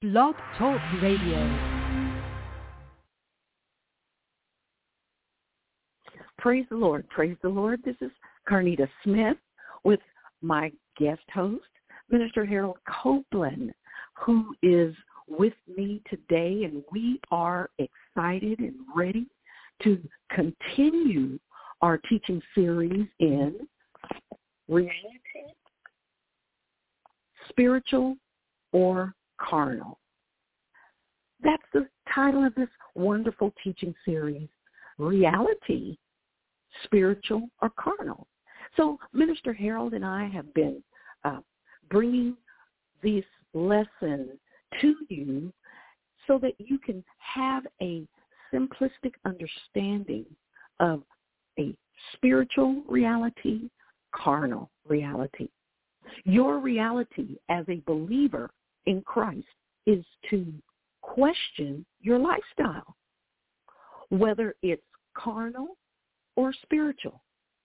Blog Talk Radio. Praise the Lord. Praise the Lord. This is Carnita Smith with my guest host, Minister Harold Copeland, who is with me today, and we are excited and ready to continue our teaching series in reality, spiritual or carnal. That's the title of this wonderful teaching series, reality, spiritual or carnal. So Minister Harold and I have been bringing this lesson to you so that you can have a simplistic understanding of a spiritual reality, carnal reality. Your reality as a believer in Christ is to question your lifestyle, whether it's carnal or spiritual.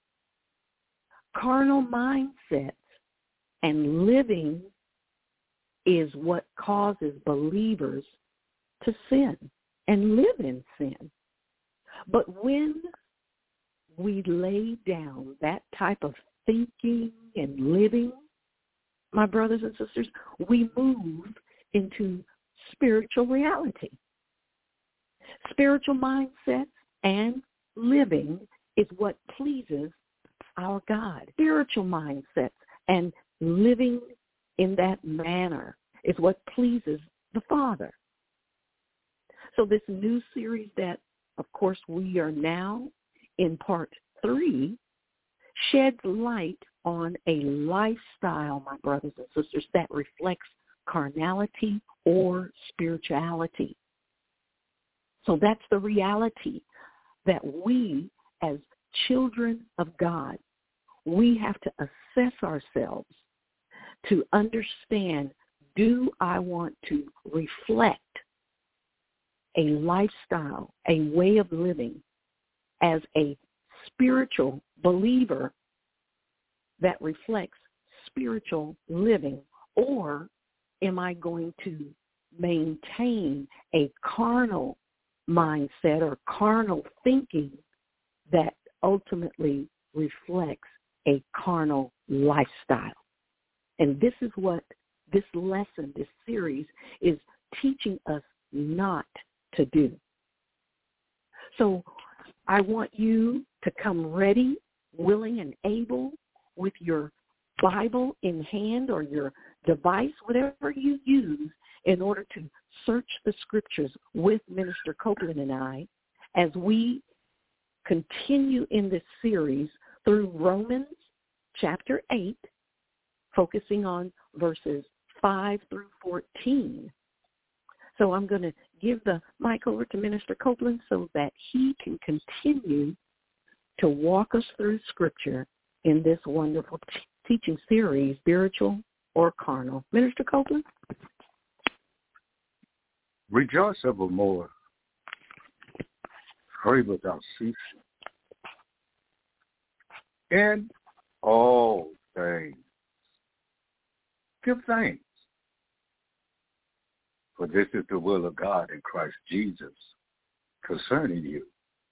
Carnal mindsets and living is what causes believers to sin and live in sin. But when we lay down that type of thinking and living, my brothers and sisters, we move into spiritual reality. Spiritual mindsets and living is what pleases our God. Spiritual mindsets and living in that manner is what pleases the Father. So this new series that, of course, we are now in part 3 sheds light on a lifestyle, my brothers and sisters, that reflects carnality or spirituality. So that's the reality that we, as children of God, we have to assess ourselves to understand, do I want to reflect a lifestyle, a way of living as a spiritual believer that reflects spiritual living, or am I going to maintain a carnal mindset or carnal thinking that ultimately reflects a carnal lifestyle? And this is what this lesson, this series, is teaching us not to do. So I want you to come ready, willing, and able with your Bible in hand or your device, whatever you use, in order to search the scriptures with Minister Copeland and I as we continue in this series through Romans chapter 8, focusing on verses 5 through 14. So I'm going to give the mic over to Minister Copeland so that he can continue to walk us through Scripture in this wonderful teaching series, spiritual or carnal. Minister Copeland? Rejoice evermore, pray without ceasing. In all things, give thanks, for this is the will of God in Christ Jesus concerning you.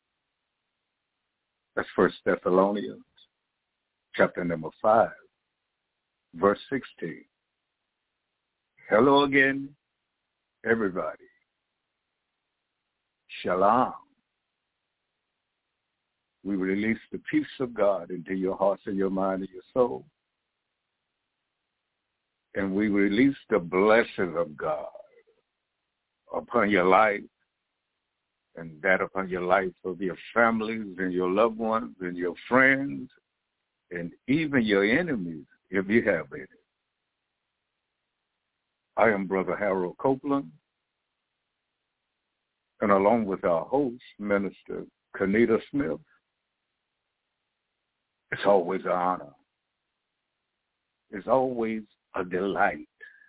That's 1 Thessalonians chapter number 5, verse 16. Hello again, everybody. Shalom. We release the peace of God into your hearts and your mind and your soul. And we release the blessings of God upon your life, and that upon your life of your families and your loved ones and your friends and even your enemies, if you have any. I am Brother Harold Copeland, and along with our host, Minister Carnita Smith, it's always an honor. It's always a delight.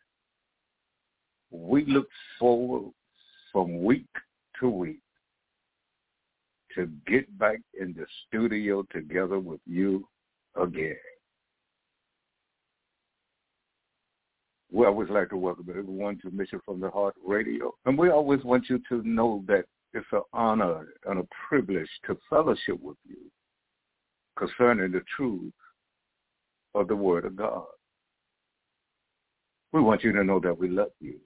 We look forward from week to week to get back in the studio together with you again. We always like to welcome everyone to Mission from the Heart Radio. And we always want you to know that it's an honor and a privilege to fellowship with you concerning the truth of the Word of God. We want you to know that we love you.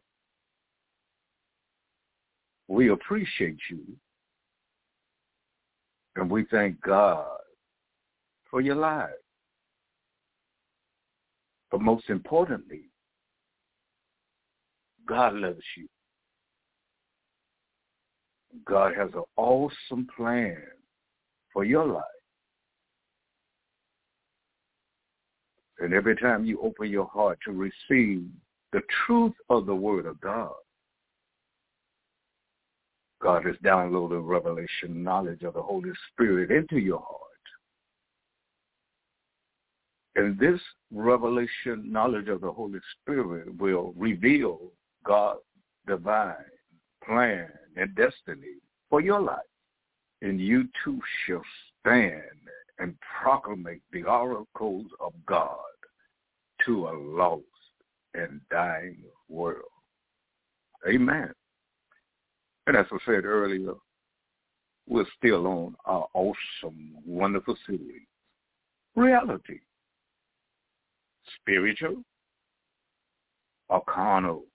We appreciate you. And we thank God for your lives. But most importantly, God loves you. God has an awesome plan for your life. And every time you open your heart to receive the truth of the Word of God, God has downloaded revelation knowledge of the Holy Spirit into your heart. And this revelation knowledge of the Holy Spirit will reveal God's divine plan and destiny for your life. And you too shall stand and proclamate the oracles of God to a lost and dying world. Amen. And as I said earlier, we're still on our awesome, wonderful series, Reality, Spiritual or Carnal.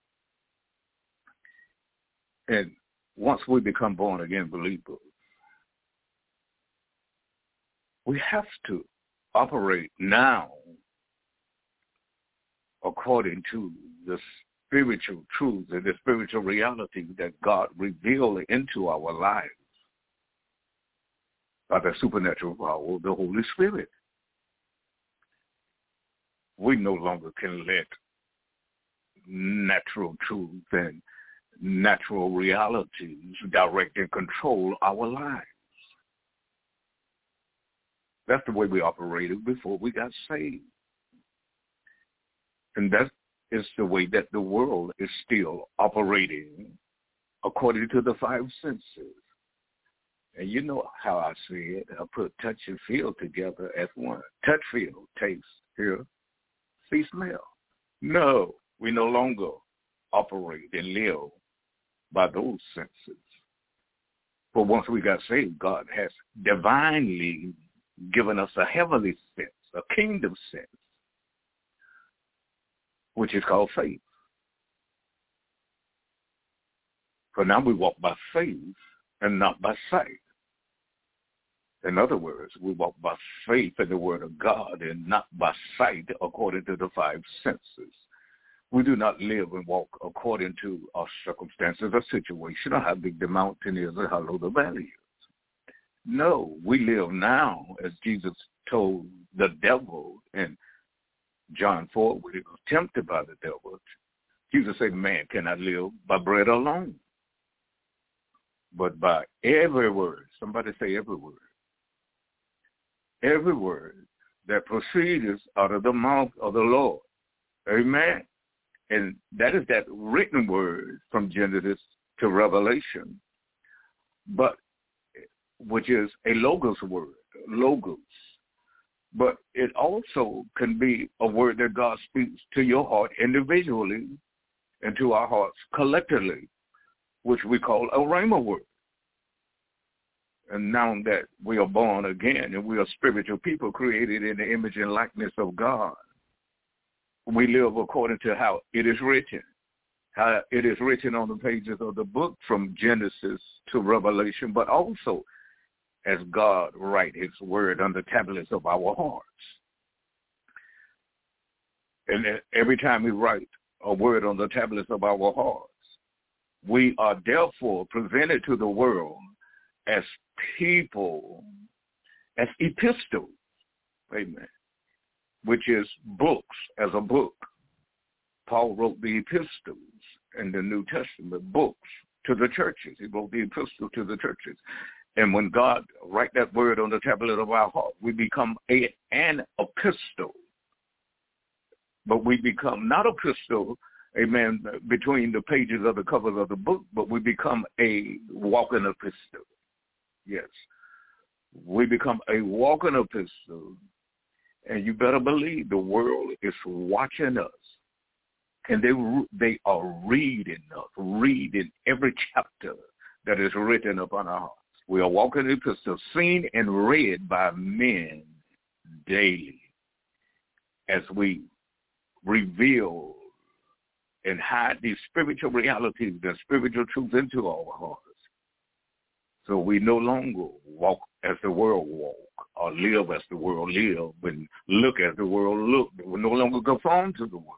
And once we become born-again believers, we have to operate now according to the spiritual truths and the spiritual reality that God revealed into our lives by the supernatural power of the Holy Spirit. We no longer can let natural truth and natural realities direct and control our lives. That's the way we operated before we got saved. And that is the way that the world is still operating according to the five senses. And you know how I see it. I put touch and feel together as one. Touch, feel, taste, hear, see, smell. No, we no longer operate and live by those senses. But once we got saved, God has divinely given us a heavenly sense, a kingdom sense, which is called faith. For now we walk by faith and not by sight. In other words, we walk by faith in the Word of God and not by sight according to the five senses. We do not live and walk according to our circumstances or situation or how big the mountain is or how low the valley is. No, we live now, as Jesus told the devil in John 4, when he was tempted by the devil. Jesus said, man cannot live by bread alone, but by every word. Somebody say every word. Every word that proceeds out of the mouth of the Lord. Amen. And that is that written word from Genesis to Revelation, but which is a logos word, logos. But it also can be a word that God speaks to your heart individually and to our hearts collectively, which we call a rhema word. And now that we are born again and we are spiritual people created in the image and likeness of God, we live according to how it is written. How it is written on the pages of the book from Genesis to Revelation, but also as God write his word on the tablets of our hearts. And every time we write a word on the tablets of our hearts, we are therefore presented to the world as people, as epistles, amen, which is books, as a book. Paul wrote the epistles in the New Testament, books to the churches. He wrote the epistle to the churches. And when God write that word on the tablet of our heart, we become an epistle. But we become not a epistle, amen, between the pages of the covers of the book, but we become a walking epistle. Yes. We become a walking epistle. And you better believe the world is watching us And they are reading every chapter that is written upon our hearts. We are walking epistles seen and read by men daily as we reveal and hide these spiritual realities, the spiritual truths into our hearts. So we no longer walk as the world walk or live as the world live and look as the world look. We no longer conform to the world.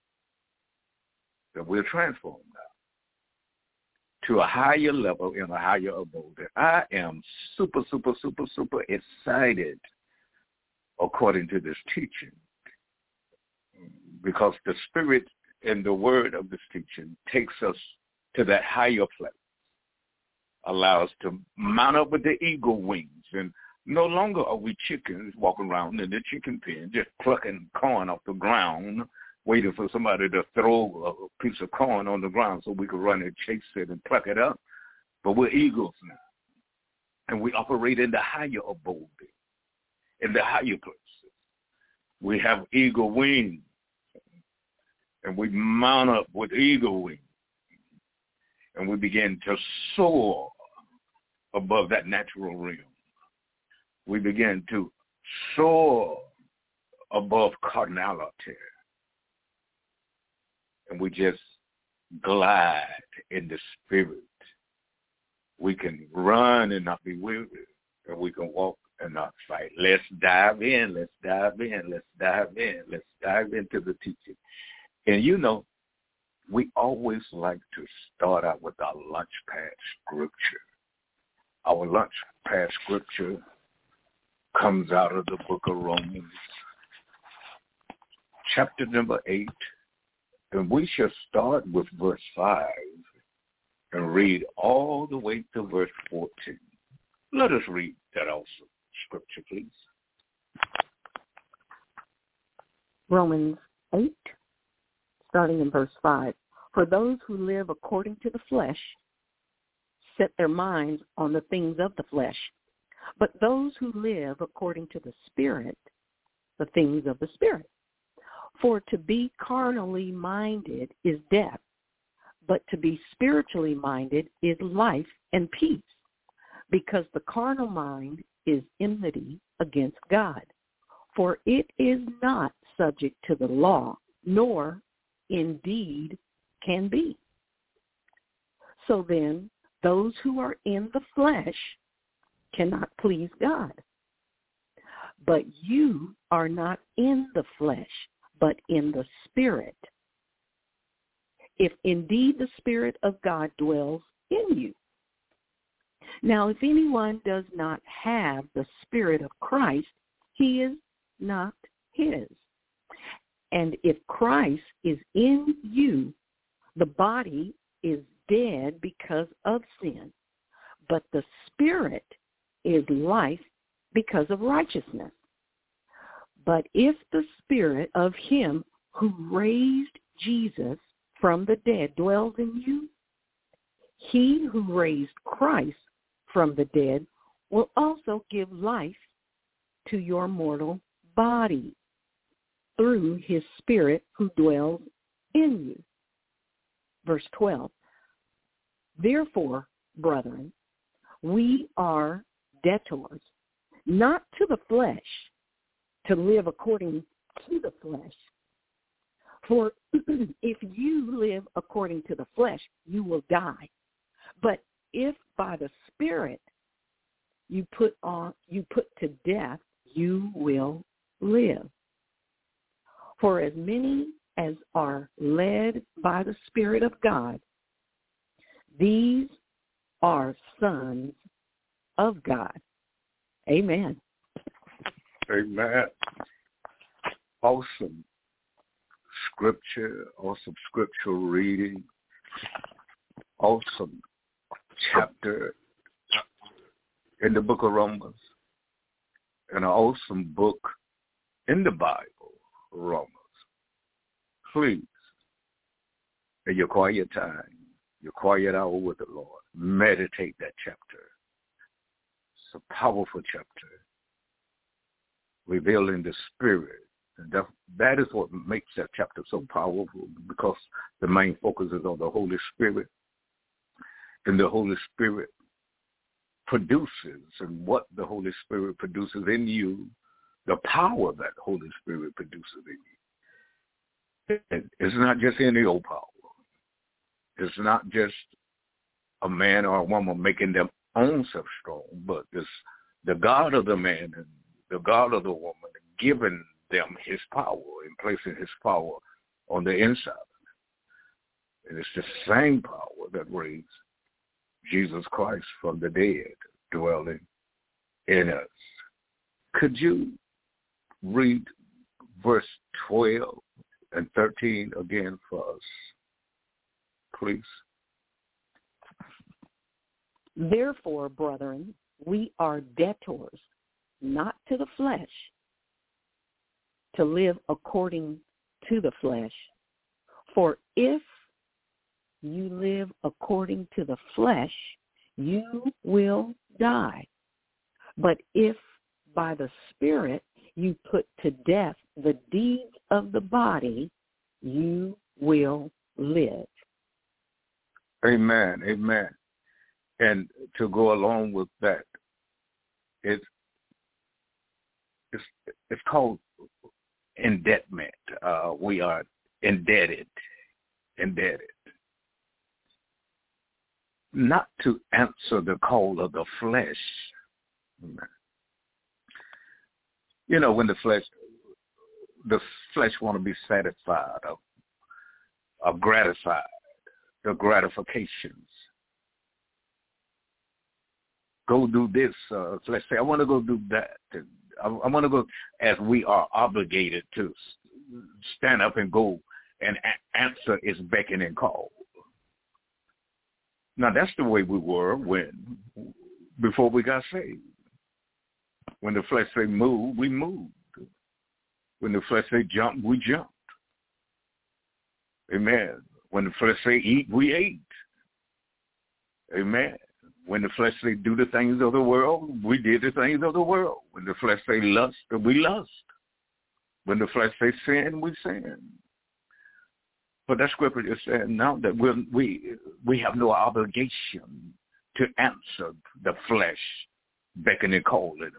That we're transformed now to a higher level in a higher abode. I am super excited according to this teaching, because the Spirit and the word of this teaching takes us to that higher place, allow us to mount up with the eagle wings, and no longer are we chickens walking around in the chicken pen just plucking corn off the ground, waiting for somebody to throw a piece of corn on the ground so we could run and chase it and pluck it up. But we're eagles now, and we operate in the higher abode, in the higher places. We have eagle wings, and we mount up with eagle wings, and we begin to soar above that natural realm. We begin to soar above carnality, and we just glide in the Spirit. We can run and not be weary, and we can walk and not fight. Let's dive in. Let's dive into the teaching. And you know, we always like to start out with our lunch pad scripture. Our lunch pad scripture comes out of the book of Romans, chapter number 8, and we shall start with verse 5 and read all the way to verse 14. Let us read that also scripture, please. Romans 8, starting in verse 5. For those who live according to the flesh set their minds on the things of the flesh, but those who live according to the Spirit, the things of the Spirit. For to be carnally minded is death, but to be spiritually minded is life and peace, because the carnal mind is enmity against God. For it is not subject to the law, nor indeed can be. So then, those who are in the flesh cannot please God. But you are not in the flesh, but in the Spirit, if indeed the Spirit of God dwells in you. Now, if anyone does not have the Spirit of Christ, he is not his. And if Christ is in you, the body is dead because of sin, but the Spirit is life because of righteousness. But if the Spirit of him who raised Jesus from the dead dwells in you, he who raised Christ from the dead will also give life to your mortal body through his Spirit who dwells in you. Verse 12. Therefore, brethren, we are debtors, not to the flesh, to live according to the flesh. For if you live according to the flesh, you will die. But if by the Spirit you put to death, you will live. For as many as are led by the Spirit of God, these are sons of God. Amen. Amen. Awesome scripture, awesome scriptural reading, awesome chapter in the book of Romans, and an awesome book in the Bible, Romans. Please, in your quiet time, your quiet hour with the Lord, meditate that chapter. It's a powerful chapter, revealing the Spirit And that is what makes that chapter so powerful, because the main focus is on the Holy Spirit. And the Holy Spirit produces, and what the Holy Spirit produces in you, the power that the Holy Spirit produces in you. It's not just any old power. It's not just a man or a woman making their own self strong, but it's the God of the man and the God of the woman giving them his power and placing his power on the inside. And it's the same power that raised Jesus Christ from the dead dwelling in us. Could you read verse 12 and 13 again for us, please? Therefore, brethren, we are debtors, not to the flesh, to live according to the flesh. For if you live according to the flesh, you will die. But if by the Spirit you put to death the deeds of the body, you will live. Amen, amen. And to go along with that, it's called indebtment. We are indebted. Not to answer the call of the flesh. You know, when the flesh want to be satisfied or gratified, the gratifications. Go do this. Let's say I want to go do that. I want to go, as we are obligated to stand up and go and answer its beckoning call. Now, that's the way we were before we got saved. When the flesh say move, we moved. When the flesh say jump, we jumped. Amen. When the flesh say eat, we ate. Amen. When the flesh say do the things of the world, we did the things of the world. When the flesh say lust, we lust. When the flesh say sin, we sin. But that scripture is saying now that we have no obligation to answer the flesh beckoning call anymore.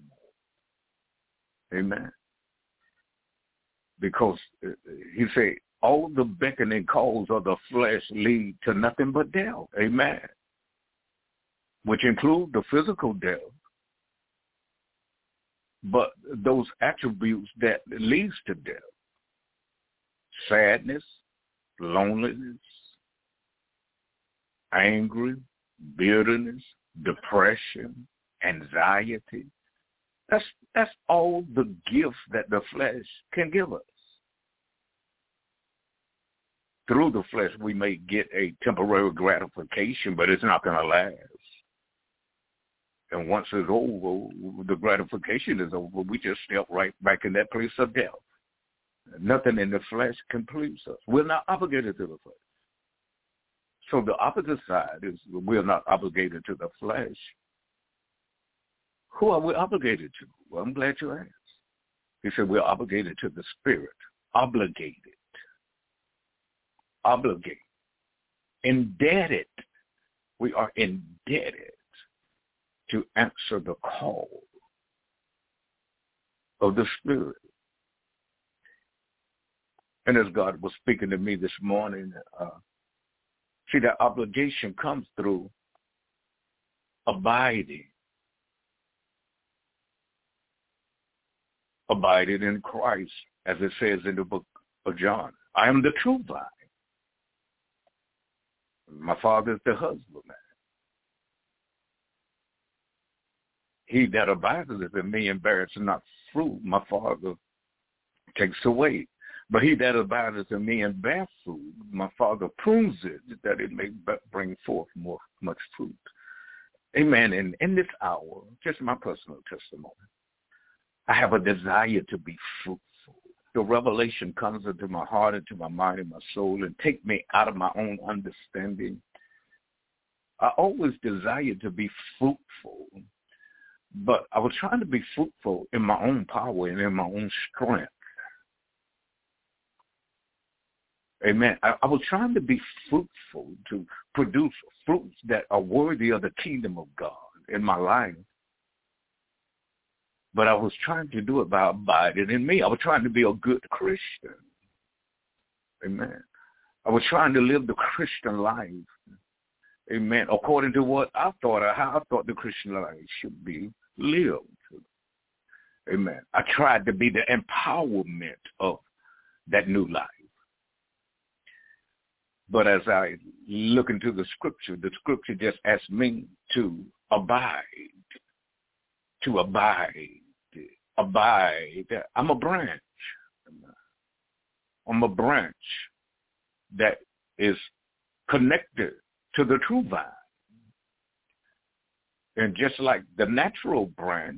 Amen. Because he said all the beckoning calls of the flesh lead to nothing but death. Amen. Which include the physical death. But those attributes that leads to death. Sadness, loneliness, angry, bitterness, depression, anxiety. That's all the gifts that the flesh can give us. Through the flesh, we may get a temporary gratification, but it's not going to last. And once it's over, the gratification is over, we just step right back in that place of death. Nothing in the flesh can please us. We're not obligated to the flesh. So the opposite side is we're not obligated to the flesh. Who are we obligated to? Well, I'm glad you asked. He said we're obligated to the Spirit. Obligated. Indebted. We are indebted to answer the call of the Spirit. And as God was speaking to me this morning, see, that obligation comes through abiding in Christ, as it says in the book of John. I am the true vine. My Father is the husbandman. He that abideth in me and beareth not fruit, my Father takes away. But he that abideth in me and bears fruit, my Father prunes it, that it may bring forth much fruit. Amen. And in this hour, just my personal testimony, I have a desire to be fruitful. The revelation comes into my heart, into my mind, and my soul, and take me out of my own understanding. I always desired to be fruitful, but I was trying to be fruitful in my own power and in my own strength. Amen. I was trying to be fruitful, to produce fruits that are worthy of the kingdom of God in my life. But I was trying to do it by abiding in me. I was trying to be a good Christian. Amen. I was trying to live the Christian life. Amen. According to what I thought, or how I thought the Christian life should be lived. Amen. I tried to be the empowerment of that new life. But as I look into the scripture just asked me to abide. To abide. Abide. I'm a branch. I'm a branch that is connected to the true vine. And just like the natural branch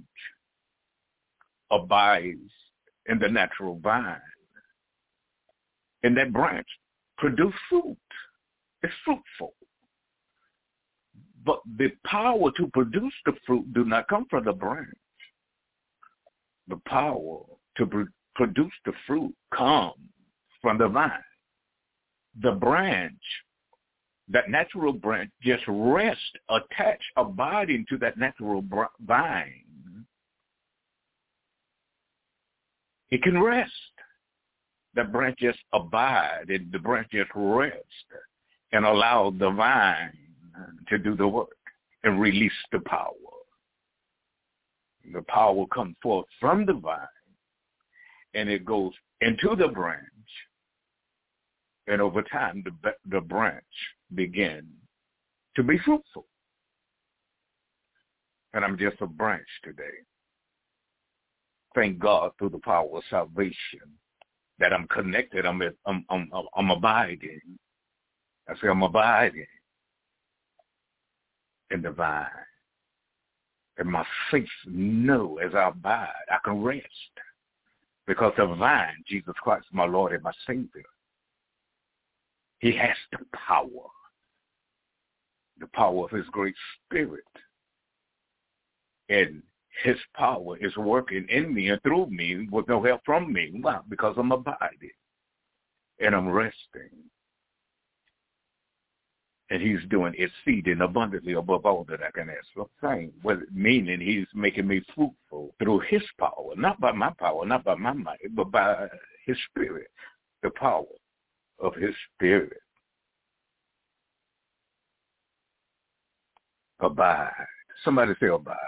abides in the natural vine, and that branch produce fruit. It's fruitful. But the power to produce the fruit do not come from the branch. The power to produce the fruit comes from the vine. The branch, that natural branch, just rests, attached, abiding to that natural vine. It can rest. The branch just abide, and the branch just rest and allow the vine to do the work and release the power. The power comes forth from the vine, and it goes into the branch, and over time the branch begins to be fruitful. And I'm just a branch today. Thank God through the power of salvation that I'm connected. I'm abiding. I say I'm abiding in the vine. And my faith know as I abide, I can rest. Because the vine, Jesus Christ, my Lord and my Savior, he has the power of his great spirit. And his power is working in me and through me with no help from me. Why? Because I'm abiding and I'm resting. And he's doing exceeding abundantly above all that I can ask or think. Meaning he's making me fruitful through his power, not by my power, not by my might, but by his spirit, the power of his spirit. Abide. Somebody say abide.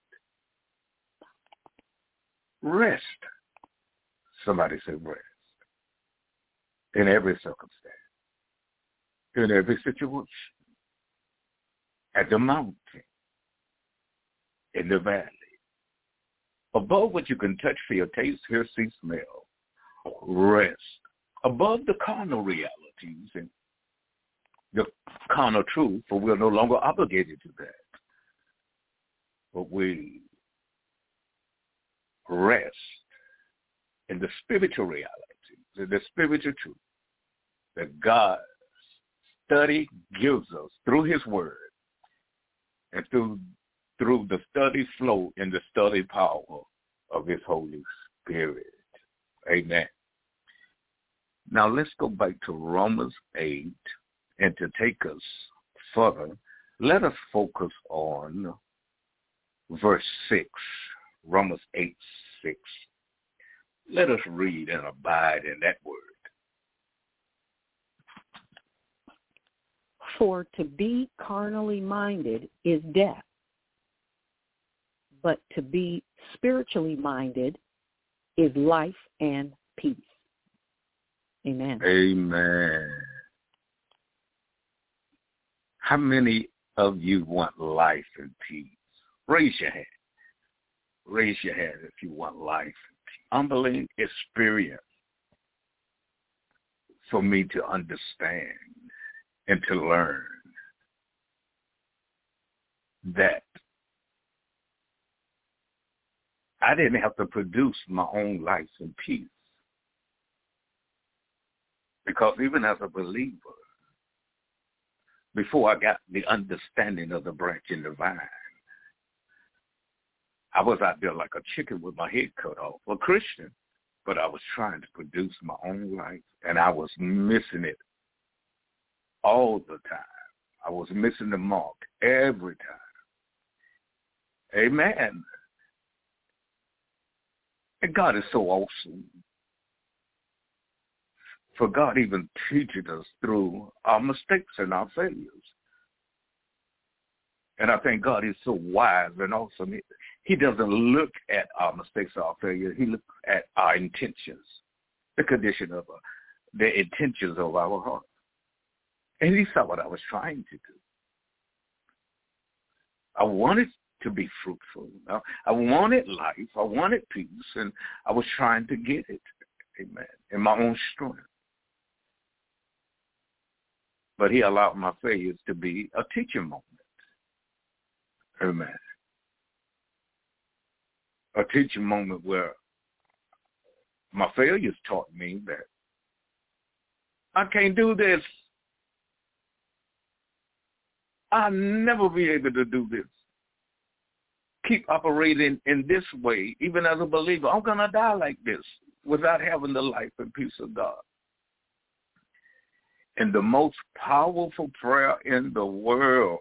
Rest. Somebody say rest. In every circumstance. In every situation. At the mountain. In the valley. Above what you can touch, feel, taste, hear, see, smell. Rest. Above the carnal realities and the carnal truth, for we're no longer obligated to that. But we rest in the spiritual reality, in the spiritual truth that God's study gives us through his word and through the study flow and the study power of his Holy Spirit. Amen. Now let's go back to Romans 8, and to take us further, let us focus on verse 6, Romans 8:6. Let us read and abide in that word. For to be carnally minded is death, but to be spiritually minded is life and peace. Amen. Amen. How many of you want life and peace? Raise your hand. Raise your hand if you want life and peace. Humbling experience for me to understand and to learn that I didn't have to produce my own life and peace. Because even as a believer, before I got the understanding of the branch and the vine, I was out there like a chicken with my head cut off. A Christian, but I was trying to produce my own life, and I was missing it all the time. I was missing the mark every time. Amen. And God is so awesome. For God even teaches us through our mistakes and our failures. And I think God is so wise and awesome. He doesn't look at our mistakes or our failures. He looks at our intentions, the condition of the intentions of our heart. And he saw what I was trying to do. I wanted to be fruitful. I wanted life. I wanted peace, and I was trying to get it, amen, in my own strength. But he allowed my failures to be a teaching moment, amen. A teaching moment where my failures taught me that I can't do this. I'll never be able to do this. Keep operating in this way, even as a believer. I'm going to die like this without having the life and peace of God. And the most powerful prayer in the world,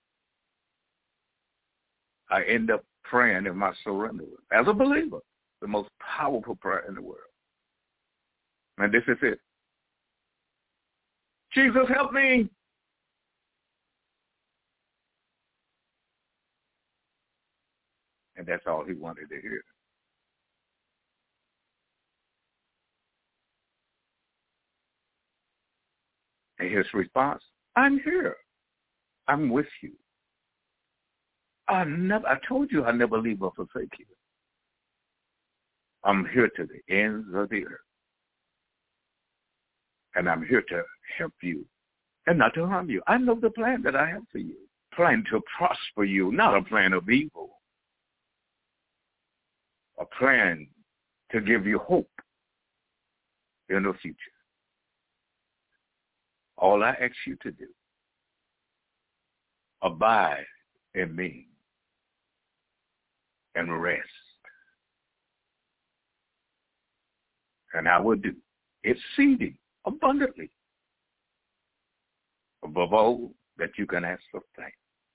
I end up praying in my surrender. As a believer, the most powerful prayer in the world. And this is it. Jesus, help me. And that's all he wanted to hear. And his response, I'm here. I'm with you. I told you I never leave or forsake you. I'm here to the ends of the earth. And I'm here to help you and not to harm you. I know the plan that I have for you. Plan to prosper you, not a plan of evil. A plan to give you hope in the future. All I ask you to do, abide in me and rest. And I will do exceeding abundantly above all that you can ask or think.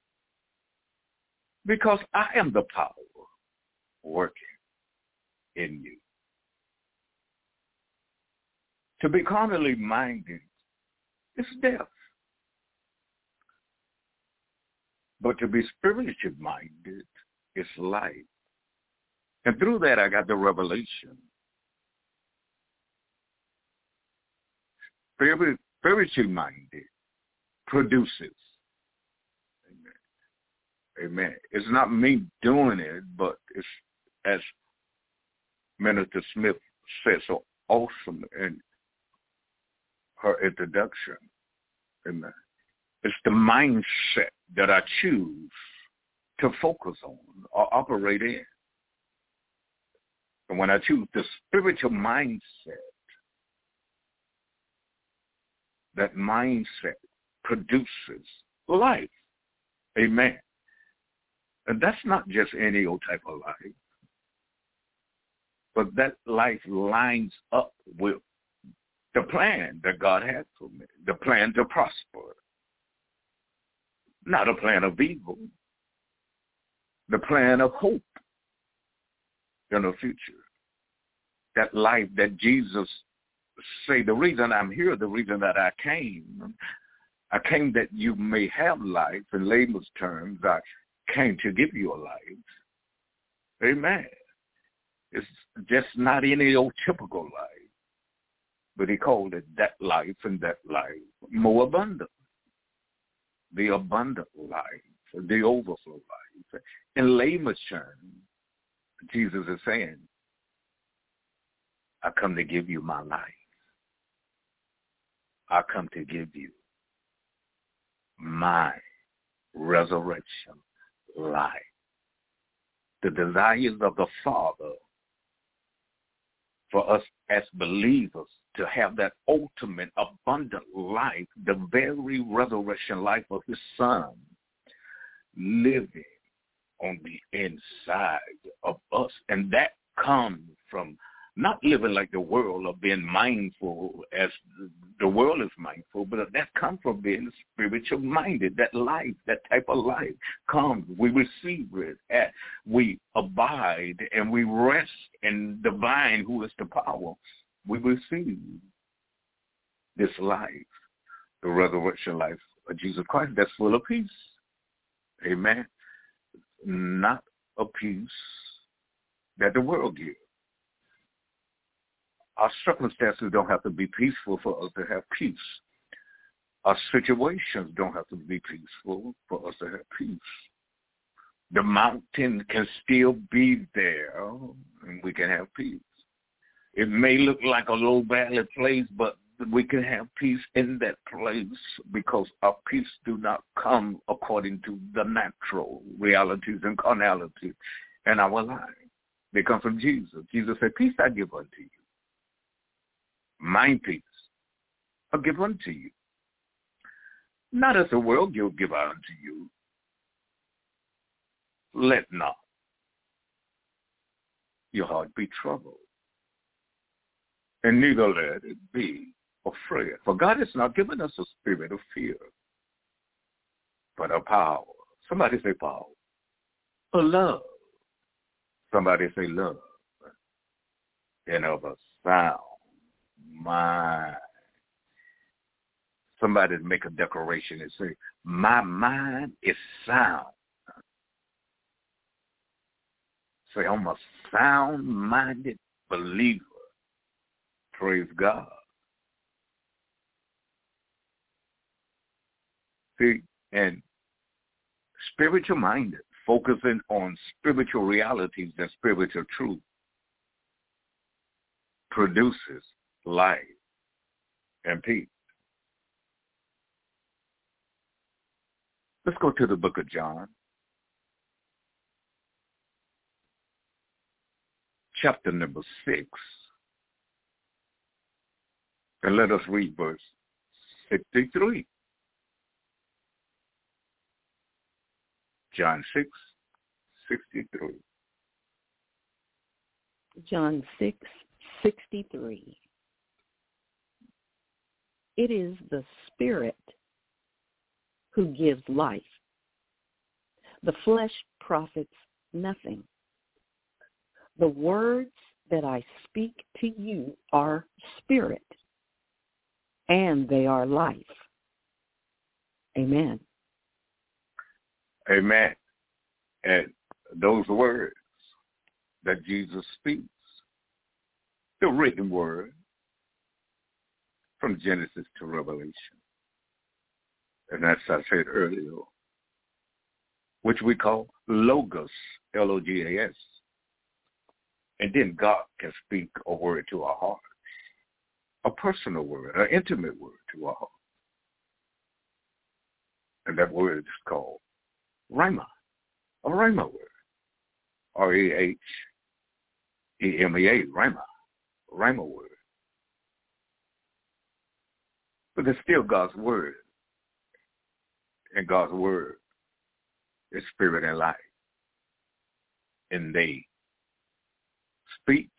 Because I am the power working in you. To be carnally minded is death. But to be spiritually minded is life. And through that I got the revelation. Spiritually minded produces. Amen. Amen. It's not me doing it, but it's, as Minister Smith said so awesome in her introduction. Amen. It's the mindset that I choose to focus on or operate in. And when I choose the spiritual mindset, that mindset produces life. Amen. And that's not just any old type of life. But that life lines up with the plan that God had for me, the plan to prosper. Not a plan of evil, the plan of hope in the future. That life that Jesus said, the reason I'm here, the reason that I came that you may have life. In layman's terms, I came to give you a life. Amen. It's just not any old typical life, but he called it that life and that life more abundant. The abundant life, the overflow life. In layman's terms, Jesus is saying, I come to give you my life. I come to give you my resurrection life. The desires of the Father for us as believers to have that ultimate abundant life, the very resurrection life of his Son living on the inside of us. And that comes from not living like the world or being mindful as the world is mindful, but that comes from being spiritual minded. That life, that type of life comes. We receive it. We abide and we rest in the vine who is the power. We receive this life, the resurrection life of Jesus Christ that's full of peace. Amen. Not a peace that the world gives. Our circumstances don't have to be peaceful for us to have peace. Our situations don't have to be peaceful for us to have peace. The mountain can still be there, and we can have peace. It may look like a low valley place, but we can have peace in that place because our peace do not come according to the natural realities and carnality in our lives. They come from Jesus. Jesus said, peace I give unto you. My peace I give unto you. Not as the world will give unto you. Let not your heart be troubled, and neither let it be afraid. For God has not given us a spirit of fear, but of power. Somebody say power. Of love. Somebody say love. And of a sound mind. Somebody make a declaration and say, my mind is sound. Say, I'm a sound-minded believer. Praise God. See, and spiritual-minded, focusing on spiritual realities and spiritual truth, produces life and peace. Let's go to the book of John, chapter number 6, and let us read verse 63. John 6:63. John 6:63. It is the Spirit who gives life. The flesh profits nothing. The words that I speak to you are spirit, and they are life. Amen. Amen. And those words that Jesus speaks, the written word from Genesis to Revelation, and as I said earlier, which we call Logos, L-O-G-A-S. And then God can speak a word to our heart, a personal word, an intimate word to our heart. And that word is called Rhema, a Rhema word, R-E-H-E-M-E-A, Rhema, Rhema word. But it's still God's word, and God's word is spirit and life. And they speak,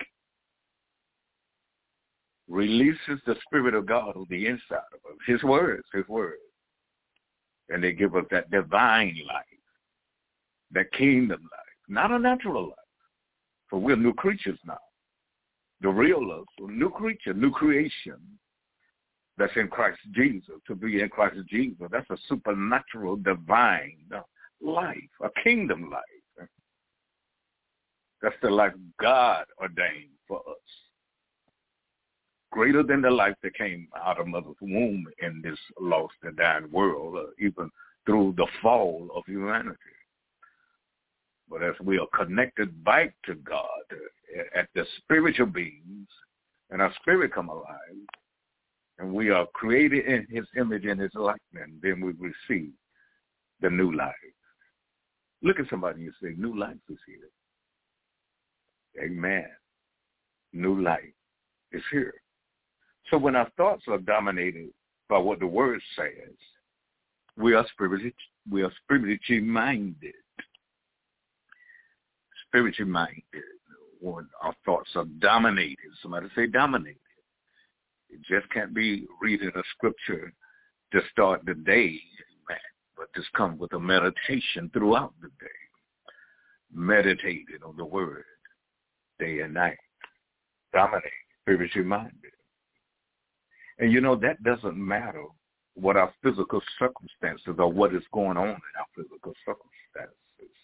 releases the Spirit of God on the inside of us, His words. And they give us that divine life, that kingdom life, not a natural life. For we're new creatures now. The real us, a new creature, new creation that's in Christ Jesus. To be in Christ Jesus, that's a supernatural, divine life, a kingdom life. That's the life God ordained for us. Greater than the life that came out of mother's womb in this lost and dying world, even through the fall of humanity. But as we are connected back to God at the spiritual beings, and our spirit come alive, and we are created in His image and His likeness, then we receive the new life. Look at somebody and say, new life is here. Amen. New life is here. So when our thoughts are dominated by what the Word says, we are spiritually minded. Spiritually minded. when our thoughts are dominated. Somebody say dominated. It just can't be reading a scripture to start the day, man, but just come with a meditation throughout the day. Meditating on the word day and night. Dominated, spiritually minded. And that doesn't matter what our physical circumstances or what is going on in our physical circumstances.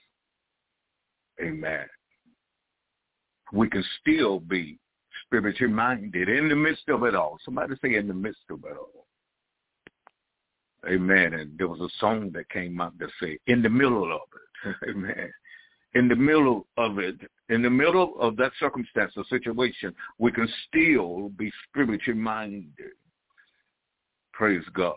Amen. We can still be spiritually minded in the midst of it all. Somebody say in the midst of it all. Amen. And there was a song that came out that said, in the middle of it. Amen. In the middle of it, in the middle of that circumstance or situation, we can still be spiritually minded. Praise God.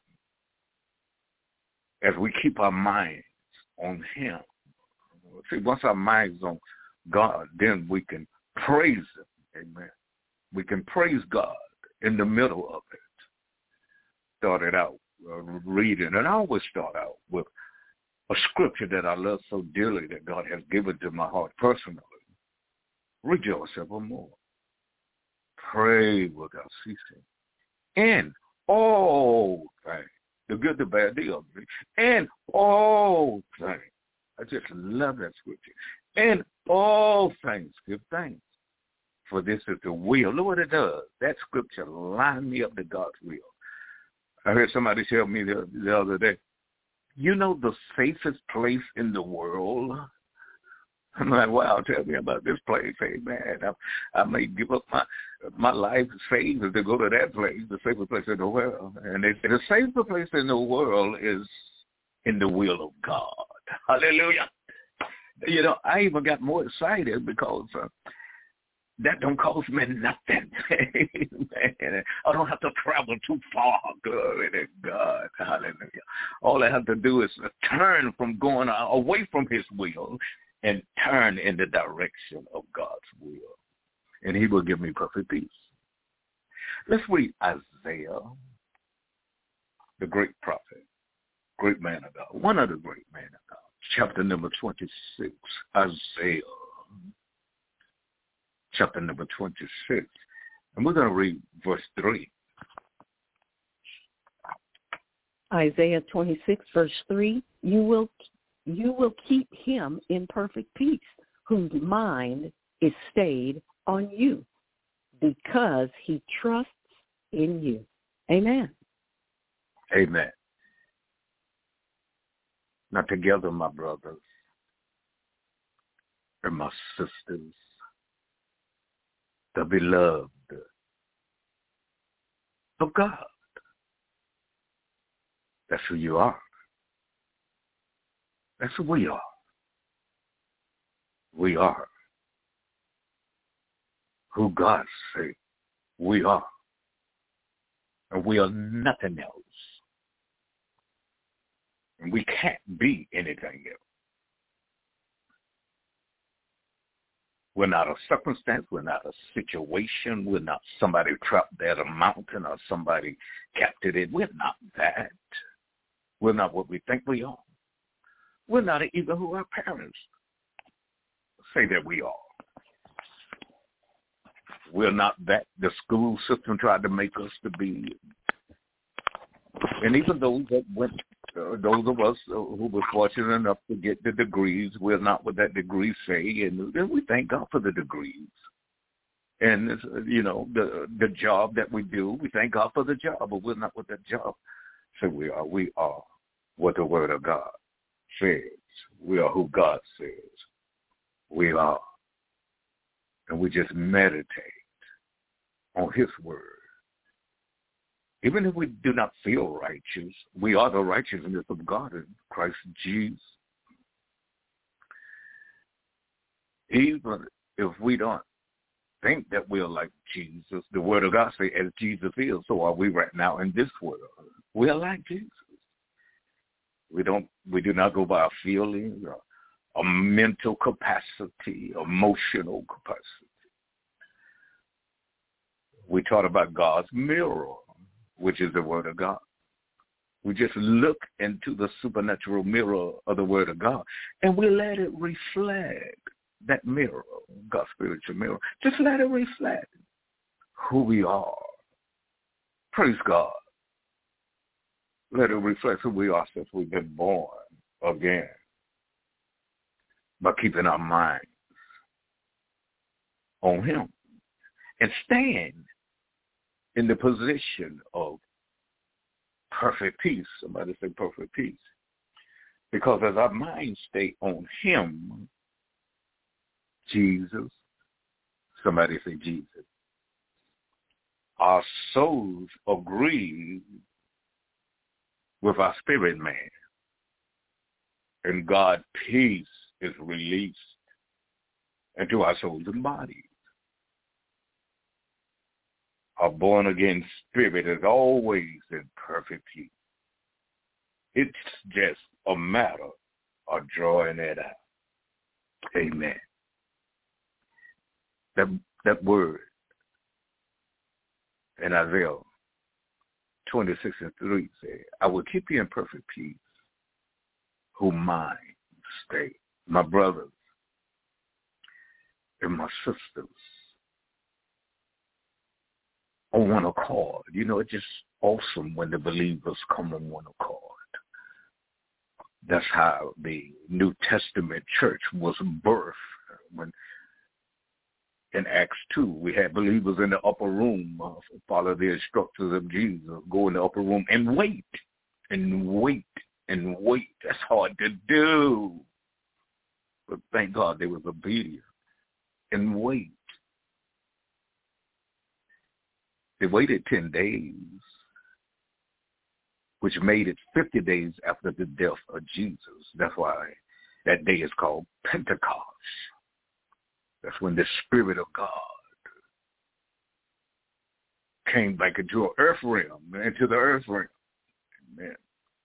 As we keep our minds on him. See, once our minds on God, then we can praise him. Amen. We can praise God in the middle of it. Started out reading, and I always start out with a scripture that I love so dearly that God has given to my heart personally. Rejoice evermore. Pray without ceasing. And all things, the good, the bad, the ugly, and all things. I just love that scripture. And all things give thanks, for this is the will. Look what it does. That scripture lined me up to God's will. I heard somebody tell me the other day, the safest place in the world? I'm like, wow, tell me about this place. Hey, man, I may give up my life saved to go to that place, the safest place in the world. And they say the safest place in the world is in the will of God. Hallelujah. I even got more excited because that don't cost me nothing. Man, I don't have to travel too far. Glory to God. Hallelujah. All I have to do is turn from going away from his will and turn in the direction of God's will. And he will give me perfect peace. Let's read Isaiah, the great prophet, great man of God, one of the great men of God, chapter number 26, Isaiah. Chapter number 26. And we're going to read verse 3. Isaiah 26, verse 3, you will keep him in perfect peace, whose mind is stayed on you, because he trusts in you. Amen. Amen. Now together, my brothers and my sisters, the beloved of God. That's who you are. That's who we are. We are who God said we are. And we are nothing else. And we can't be anything else. We're not a circumstance. We're not a situation. We're not somebody trapped at a mountain or somebody captured in. We're not that. We're not what we think we are. We're not even who our parents say that we are. We're not that the school system tried to make us to be. And even those that went, those of us who were fortunate enough to get the degrees, we're not what that degree say, and we thank God for the degrees. And, the job that we do, we thank God for the job, but we're not what that job says we are. We are what the Word of God says. We are who God says we are. And we just meditate on his Word. Even if we do not feel righteous, we are the righteousness of God in Christ Jesus. Even if we don't think that we are like Jesus, the Word of God says, as Jesus is, so are we right now in this world. We are like Jesus. We do not go by our feelings or a mental capacity, emotional capacity. We taught about God's mirror, which is the Word of God. We just look into the supernatural mirror of the Word of God, and we let it reflect that mirror, God's spiritual mirror, just let it reflect who we are. Praise God. Let it reflect who we are since we've been born again by keeping our minds on him and stand in the position of perfect peace. Somebody say perfect peace. Because as our minds stay on him, Jesus, somebody say Jesus, our souls agree with our spirit man, and God's peace is released into our souls and bodies. Our born-again spirit is always in perfect peace. It's just a matter of drawing it out. Amen. That word in Isaiah 26:3 says, I will keep you in perfect peace, whose mind stay. My brothers and my sisters on one accord. You know, it's just awesome when the believers come on one accord. That's how the New Testament church was birthed. When in Acts 2, we had believers in the upper room, follow the instructions of Jesus, go in the upper room and wait, and wait, and wait. That's hard to do. But thank God they was obedient and wait. They waited 10 days, which made it 50 days after the death of Jesus. That's why that day is called Pentecost. That's when the Spirit of God came back into the earth realm. Amen.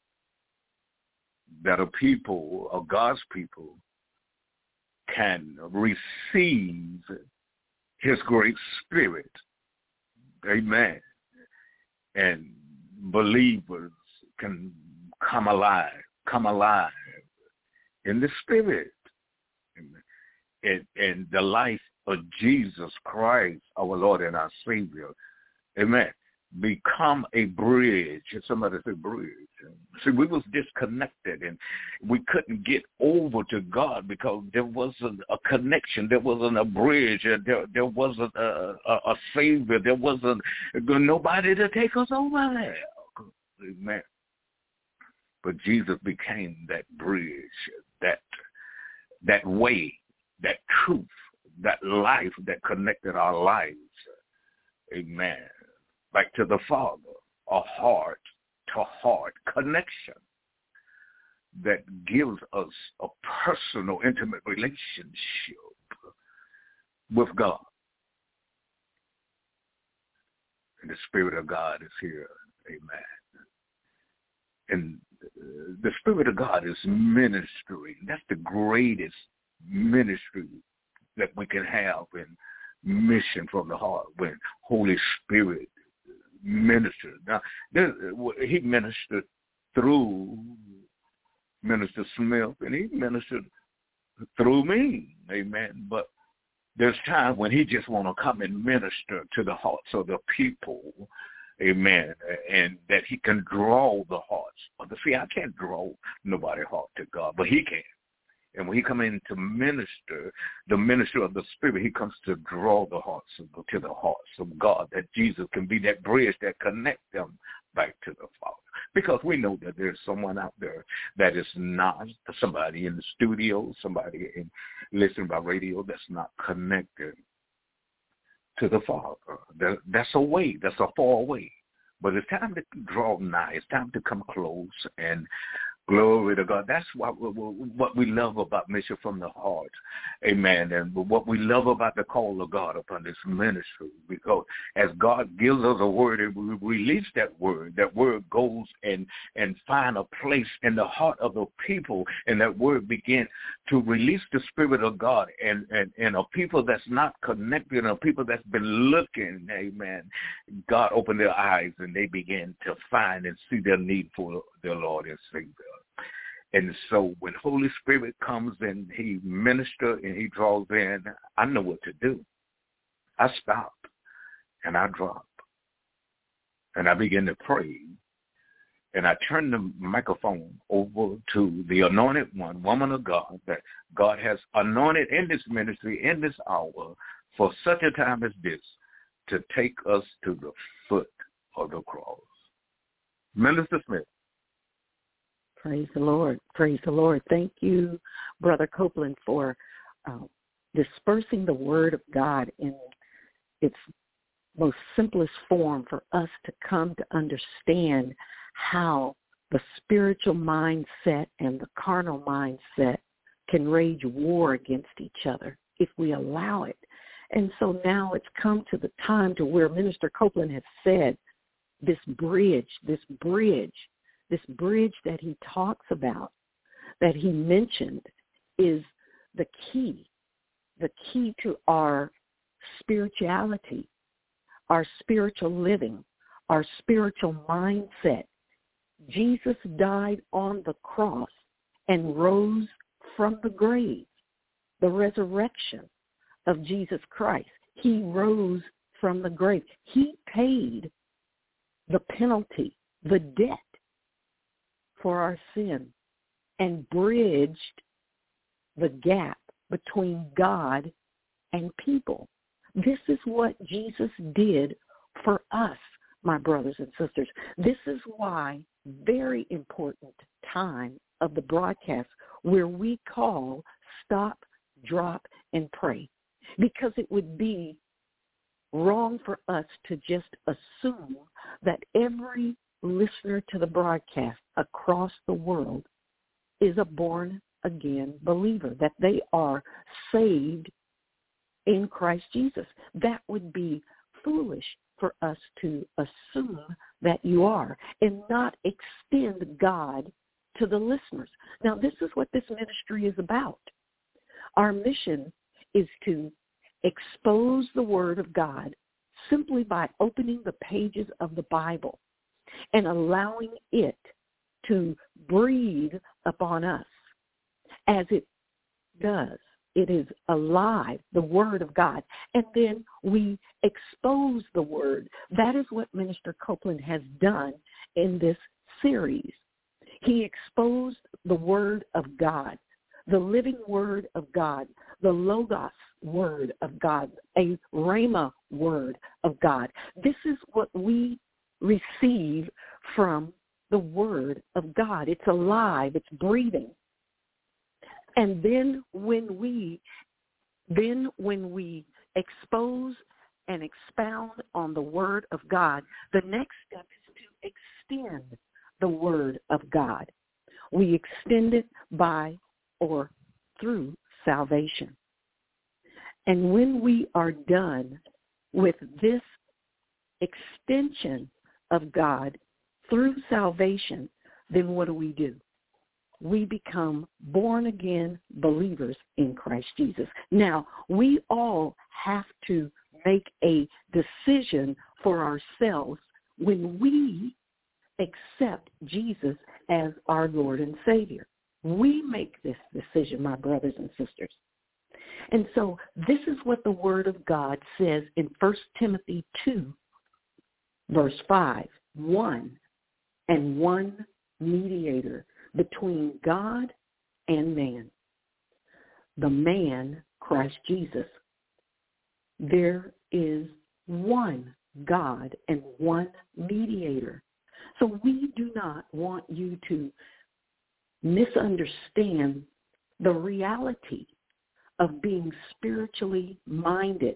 That a people, of God's people, can receive his great Spirit. Amen. And believers can come alive in the Spirit. Amen. In the life of Jesus Christ, our Lord and our Savior, amen, become a bridge. Somebody say bridge. See, we was disconnected, and we couldn't get over to God because there wasn't a connection. There wasn't a bridge. There wasn't a Savior. There wasn't nobody to take us over there. Amen. But Jesus became that bridge, that way, that truth, that life that connected our lives, amen, back to the Father, a heart-to-heart connection that gives us a personal, intimate relationship with God. And the Spirit of God is here, amen. And the Spirit of God is ministry. That's the greatest ministry that we can have in mission from the heart, when Holy Spirit ministers. Now, he ministered through Minister Smith, and he ministered through me, amen. But there's times when he just want to come and minister to the hearts of the people, amen, and that he can draw the hearts. But see, I can't draw nobody's heart to God, but he can. And when he comes in to minister, the minister of the Spirit, he comes to draw the hearts to the hearts of God, that Jesus can be that bridge that connects them back to the Father. Because we know that there's someone out there that is not, somebody in the studio, somebody listening by radio that's not connected to the Father. That's a way, that's a far way. But it's time to draw nigh. It's time to come close, and glory to God. That's what we love about Mission from the Heart. Amen. And what we love about the call of God upon this ministry, because as God gives us a word and we release that word goes and find a place in the heart of the people, and that word begin to release the Spirit of God and a people that's not connected, and a people that's been looking, amen. God opened their eyes and they begin to find and see their need for their Lord and Savior. And so when Holy Spirit comes and he ministers and he draws in, I know what to do. I stop and I drop and I begin to pray. And I turn the microphone over to the anointed one, woman of God, that God has anointed in this ministry, in this hour, for such a time as this, to take us to the foot of the cross. Minister Smith. Praise the Lord. Praise the Lord. Thank you, Brother Copeland, for dispersing the word of God in its most simplest form for us to come to understand how the spiritual mindset and the carnal mindset can wage war against each other if we allow it. And so now it's come to the time to where Minister Copeland has said this bridge that he talks about, that he mentioned, is the key to our spirituality, our spiritual living, our spiritual mindset. Jesus died on the cross and rose from the grave, the resurrection of Jesus Christ. He rose from the grave. He paid the penalty, the debt for our sin, and bridged the gap between God and people. This is what Jesus did for us, my brothers and sisters. This is why very important time of the broadcast where we call stop, drop, and pray, because it would be wrong for us to just assume that every listener to the broadcast across the world is a born-again believer, that they are saved in Christ Jesus. That would be foolish for us to assume that you are and not extend God to the listeners. Now, this is what this ministry is about. Our mission is to expose the Word of God simply by opening the pages of the Bible and allowing it to breathe upon us as it does. It is alive, the Word of God. And then we expose the Word. That is what Minister Copeland has done in this series. He exposed the Word of God, the living Word of God, the Logos Word of God, a Rhema Word of God. This is what we receive from the Word of God. It's alive. It's breathing. And then when we expose and expound on the Word of God, the next step is to extend the Word of God. We extend it by or through salvation. And when we are done with this extension of God through salvation, then what do? We become born-again believers in Christ Jesus. Now, we all have to make a decision for ourselves when we accept Jesus as our Lord and Savior. We make this decision, my brothers and sisters. And so this is what the Word of God says in 1 Timothy 2, verse 5, one mediator between God and man, the man, Christ Jesus. There is one God and one mediator. So we do not want you to misunderstand the reality of being spiritually minded.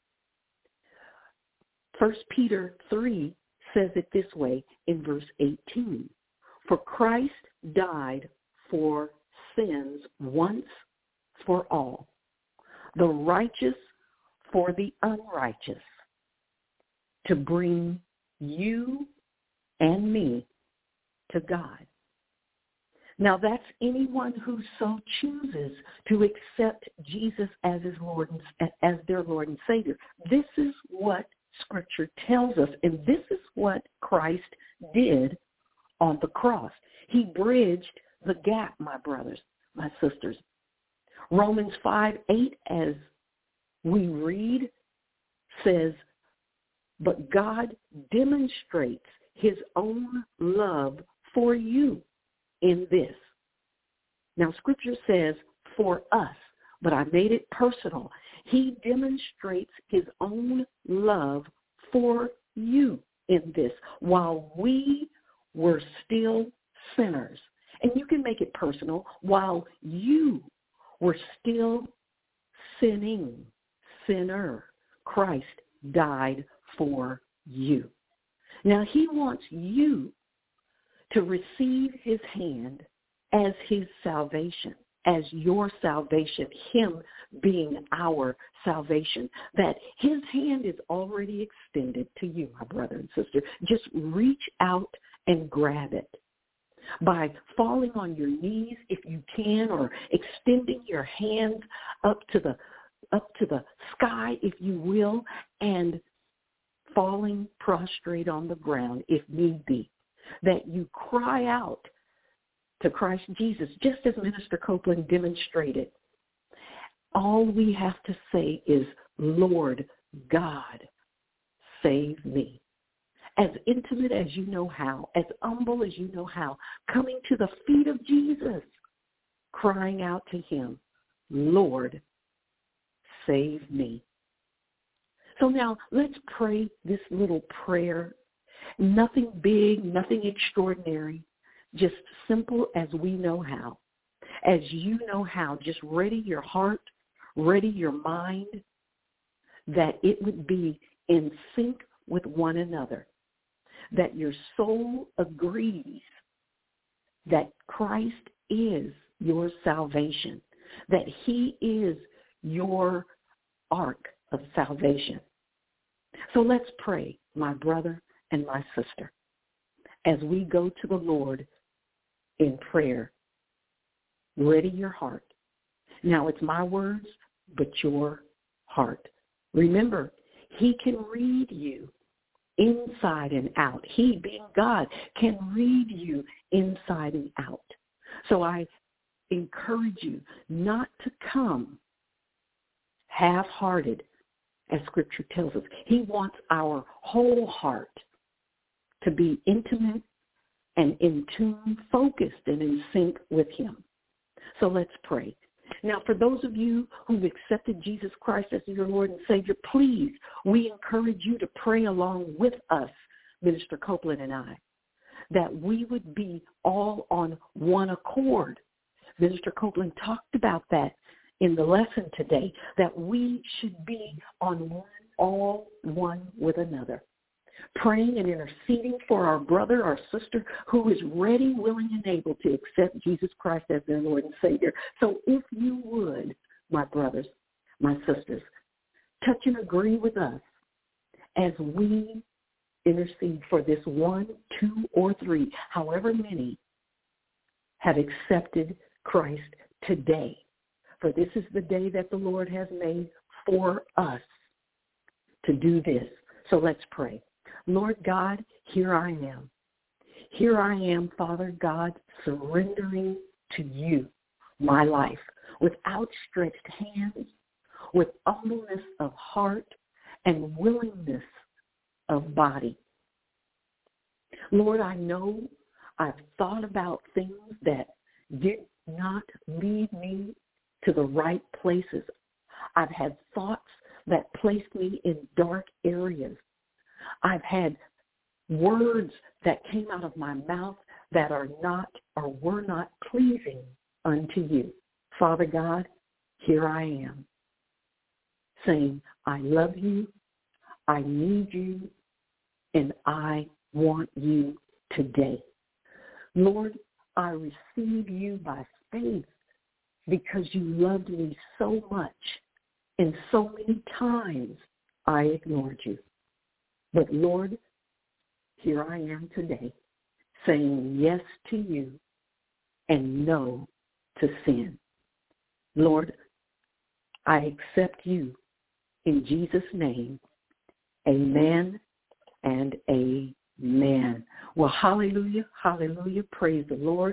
1 Peter 3 says it this way in verse 18. For Christ died for sins once for all, the righteous for the unrighteous, to bring you and me to God. Now that's anyone who so chooses to accept Jesus as his Lord, as their Lord and Savior. This is what Scripture tells us, and this is what Christ did on the cross. He bridged the gap, my brothers, my sisters. Romans 5:8, as we read, says, but God demonstrates his own love for you in this. Now, Scripture says for us, but I made it personal. He demonstrates his own love for you in this while we were still sinners. And you can make it personal. While you were still sinner, Christ died for you. Now, he wants you to receive his hand as his salvation, as your salvation, him being our salvation, that his hand is already extended to you, my brother and sister. Just reach out and grab it by falling on your knees if you can, or extending your hands up to the sky, if you will, and falling prostrate on the ground if need be, that you cry out to Christ Jesus, just as Minister Copeland demonstrated. All we have to say is, Lord God, save me. As intimate as you know how, as humble as you know how, coming to the feet of Jesus, crying out to him, Lord, save me. So now let's pray this little prayer. Nothing big, nothing extraordinary, just simple as we know how. As you know how, just ready your heart, ready your mind, that it would be in sync with one another, that your soul agrees that Christ is your salvation, that he is your ark of salvation. So let's pray, my brother and my sister, as we go to the Lord in prayer. Ready your heart. Now, it's my words, but your heart. Remember, he can read you inside and out. He, being God, can read you inside and out. So I encourage you not to come half-hearted, as Scripture tells us. He wants our whole heart to be intimate and in tune, focused and in sync with him. So let's pray. Now, for those of you who've accepted Jesus Christ as your Lord and Savior, please, we encourage you to pray along with us, Minister Copeland and I, that we would be all on one accord. Minister Copeland talked about that in the lesson today, that we should be on one, all one with another, praying and interceding for our brother, our sister, who is ready, willing, and able to accept Jesus Christ as their Lord and Savior. So if you would, my brothers, my sisters, touch and agree with us as we intercede for this 1, 2, or 3, however many have accepted Christ today. For this is the day that the Lord has made for us to do this. So let's pray. Lord God, here I am. Here I am, Father God, surrendering to you my life with outstretched hands, with humbleness of heart and willingness of body. Lord, I know I've thought about things that did not lead me to the right places. I've had thoughts that placed me in dark areas. I've had words that came out of my mouth that are not or were not pleasing unto you. Father God, here I am, saying, I love you, I need you, and I want you today. Lord, I receive you by faith because you loved me so much, and so many times I ignored you. But Lord, here I am today, saying yes to you and no to sin. Lord, I accept you in Jesus' name. Amen and amen. Well, hallelujah, hallelujah. Praise the Lord.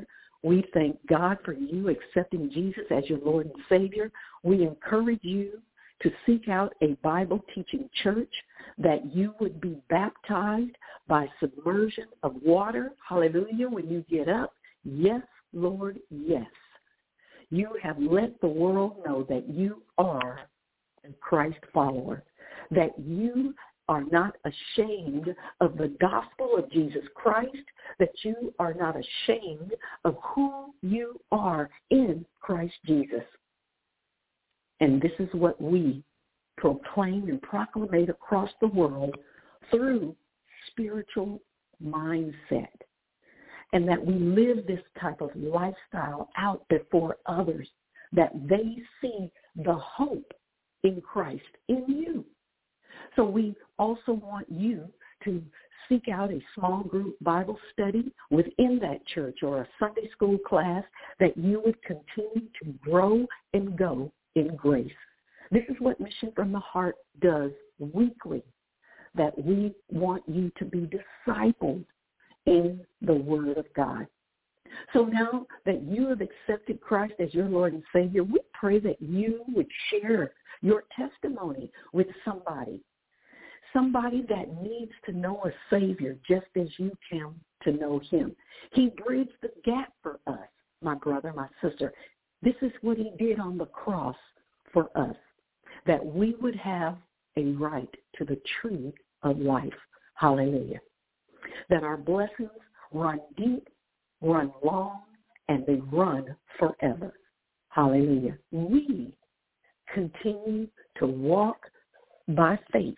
We thank God for you accepting Jesus as your Lord and Savior. We encourage you to seek out a Bible-teaching church, that you would be baptized by submersion of water. Hallelujah. When you get up, yes, Lord, yes. You have let the world know that you are a Christ follower, that you are not ashamed of the gospel of Jesus Christ, that you are not ashamed of who you are in Christ Jesus. And this is what we proclaim and proclamate across the world through spiritual mindset, and that we live this type of lifestyle out before others, that they see the hope in Christ in you. So we also want you to seek out a small group Bible study within that church or a Sunday school class, that you would continue to grow and go in grace. This is what Mission from the Heart does weekly, that we want you to be discipled in the Word of God. So now that you have accepted Christ as your Lord and Savior, we pray that you would share your testimony with somebody that needs to know a Savior just as you came to know him. He bridged the gap for us, my brother, my sister. This is what he did on the cross for us, that we would have a right to the tree of life. Hallelujah. That our blessings run deep, run long, and they run forever. Hallelujah. We continue to walk by faith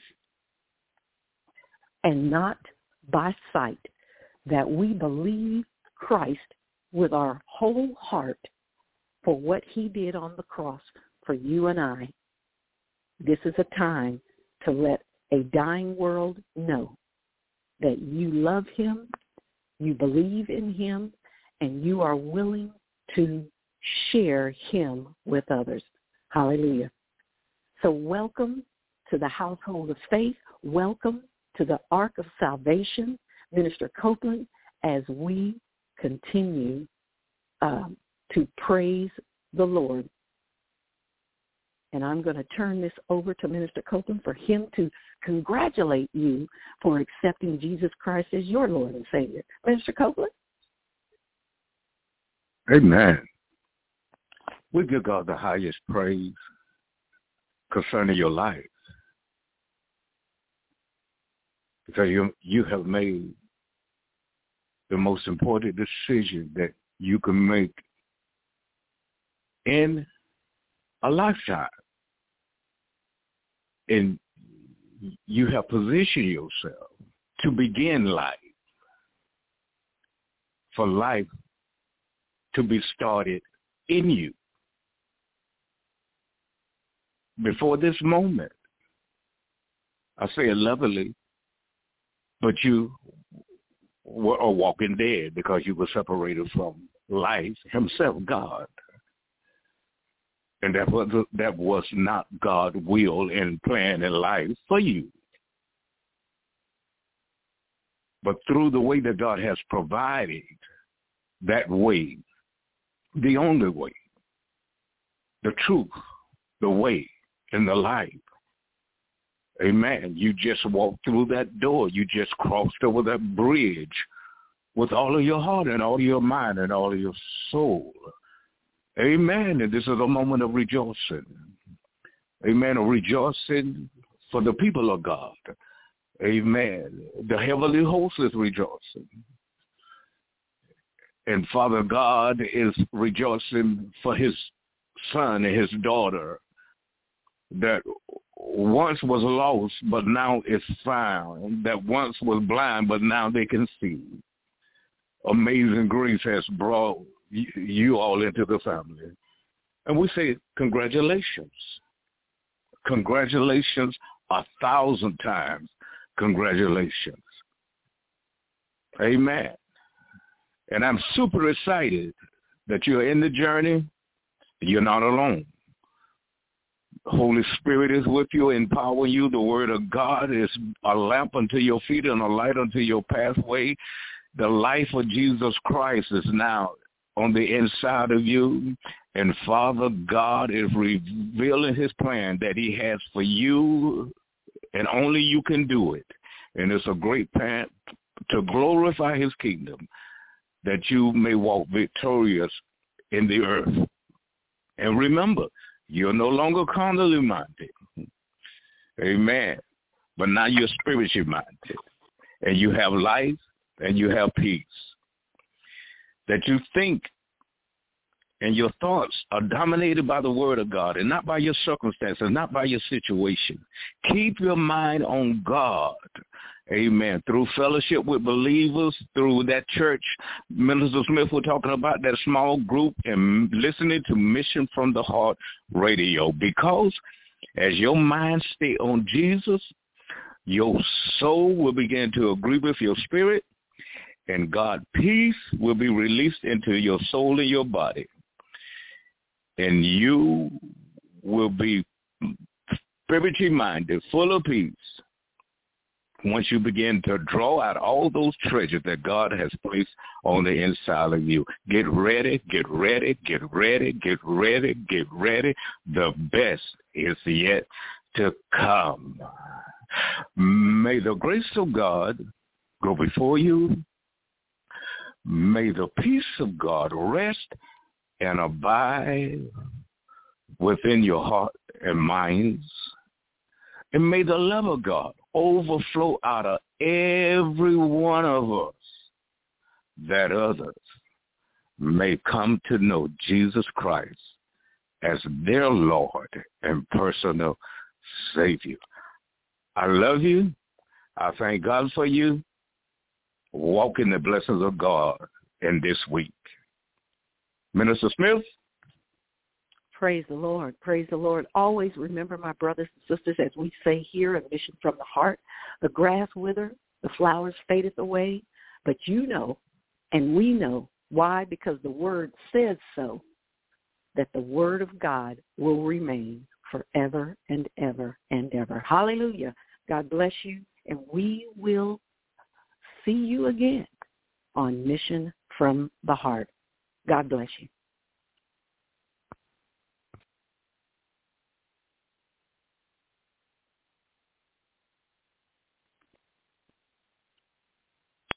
and not by sight, that we believe Christ with our whole heart for what he did on the cross for you and I. This is a time to let a dying world know that you love him, you believe in him, and you are willing to share him with others. Hallelujah. So welcome to the household of faith. Welcome to the Ark of Salvation, Minister Copeland, as we continue to praise the Lord. And I'm going to turn this over to Minister Copeland for him to congratulate you for accepting Jesus Christ as your Lord and Savior. Minister Copeland? Amen. We give God the highest praise concerning your life, because you have made the most important decision that you can make in a lifetime. And you have positioned yourself to begin life, for life to be started in you. Before this moment, I say it lovingly, but you were a walking dead, because you were separated from life himself, God. And that was not God's will and plan in life for you. But through the way that God has provided that way, the only way, the truth, the way, and the life, amen, you just walked through that door. You just crossed over that bridge with all of your heart and all of your mind and all of your soul. Amen. And this is a moment of rejoicing. Amen. Of rejoicing for the people of God. Amen. The heavenly host is rejoicing. And Father God is rejoicing for his son and his daughter that once was lost, but now is found, that once was blind, but now they can see. Amazing grace has brought you all into the family. And we say congratulations. Congratulations 1,000 times. Congratulations. Amen. And I'm super excited that you're in the journey. You're not alone. The Holy Spirit is with you, empowering you. The Word of God is a lamp unto your feet and a light unto your pathway. The life of Jesus Christ is now on the inside of you. And Father God is revealing his plan that he has for you, and only you can do it. And it's a great plan to glorify his kingdom, that you may walk victorious in the earth. And remember, you're no longer carnally minded. Amen. But now you're spiritually minded. And you have life and you have peace. That you think and your thoughts are dominated by the word of God and not by your circumstances, not by your situation. Keep your mind on God. Amen. Through fellowship with believers, through that church, Minister Smith was talking about, that small group, and listening to Mission from the Heart radio. Because as your mind stay on Jesus, your soul will begin to agree with your spirit, and God's peace will be released into your soul and your body. And you will be spiritually minded, full of peace, once you begin to draw out all those treasures that God has placed on the inside of you. Get ready, get ready, get ready, get ready, get ready. The best is yet to come. May the grace of God go before you. May the peace of God rest and abide within your heart and minds. And may the love of God overflow out of every one of us, that others may come to know Jesus Christ as their Lord and personal Savior. I love you. I thank God for you. Walk in the blessings of God in this week. Minister Smith? Praise the Lord. Praise the Lord. Always remember, my brothers and sisters, as we say here at Mission from the Heart, the grass withereth, the flowers fadeth away, but you know, and we know, why? Because the Word says so, that the Word of God will remain forever and ever and ever. Hallelujah. God bless you, and we will see you again on Mission from the Heart. God bless you.